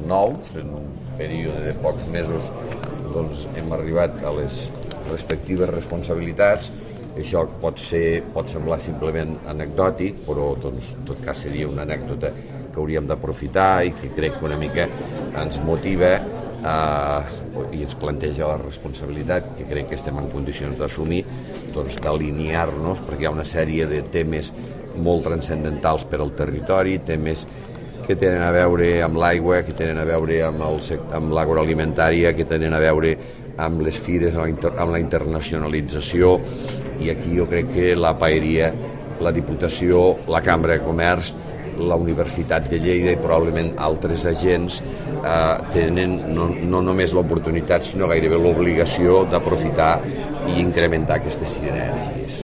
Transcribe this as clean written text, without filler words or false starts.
nous, en un període de pocs mesos doncs, hem arribat a les respectives responsabilitats. Això pot semblar simplement anecdòtic, però doncs, en tot cas seria una anècdota que hauríem d'aprofitar i que crec que una mica ens motiva i ens planteja la responsabilitat que crec que estem en condicions d'assumir, doncs, d'alinear-nos, perquè hi ha una sèrie de temes molt transcendentals per al territori, temes que tenen a veure amb l'aigua, que tenen a veure amb l'agroalimentària, que tenen a veure amb les fires, amb la internacionalització, i aquí jo crec que la paeria, la Diputació, la Cambra de Comerç, la Universitat de Lleida i probablement altres agents tenen no només l'oportunitat sinó gairebé l'obligació d'aprofitar i incrementar aquestes sinergies.